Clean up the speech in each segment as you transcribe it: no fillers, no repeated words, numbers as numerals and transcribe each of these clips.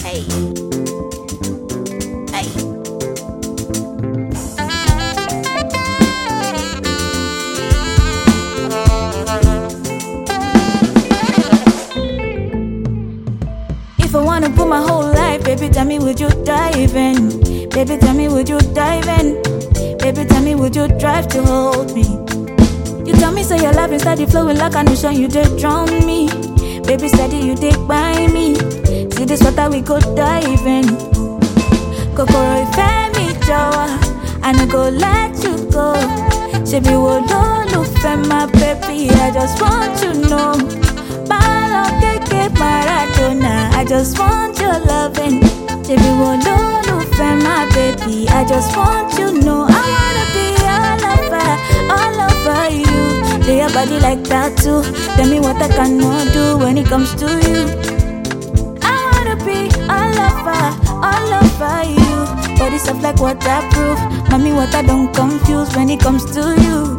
Hey, hey. If I wanna put my whole life, baby, tell me, would you dive in? Baby, tell me, would you dive in? Baby, tell me, would you drive to hold me? You tell me, say your love is steady flowing like an ocean, you did drown me. Baby, steady, you did by me. See this water, we could dive in. Kokoro, ife mi jawa, I no go let you go. Shebi wo lolu fe my baby, I just want to know. Malo keke Maradona, I just want your loving. Shebi wo lolu fe my baby, I just want to know. I wanna be all over you. Do your body like that too? Tell me what I cannot do when it comes to you. I wanna be all over you. Body soft like waterproof. Mommy, what I don't confuse when it comes to you.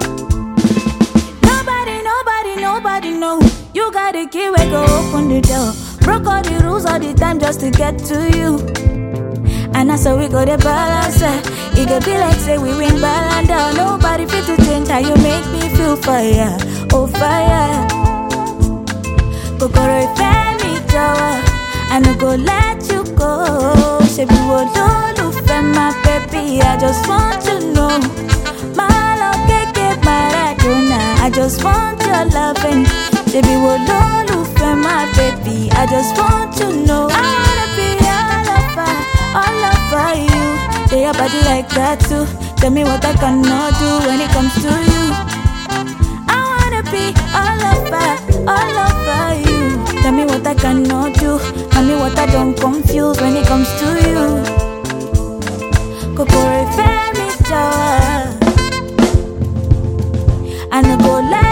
Nobody know. You got a key, we go open the door. Broke all the rules all the time just to get to you. And that's how we go to balance. It could be like say we win balance. Nobody fit to change how you make me feel fire. Oh fire. Kokoro ife mi jawa, I no go let you go. Shebi wo lolu fe my baby, I just want to know. Malo keke Maradona, I just want your loving. Shebi wo lolu fe my baby, I just want to know. I wanna be all over you. Say your body like that too. Tell me what I cannot do when it comes to you. I wanna be all over you. Tell me what I cannot do. Tell me what I don't confuse when it comes to you. Kokoro ife mi jawa, I no go lie.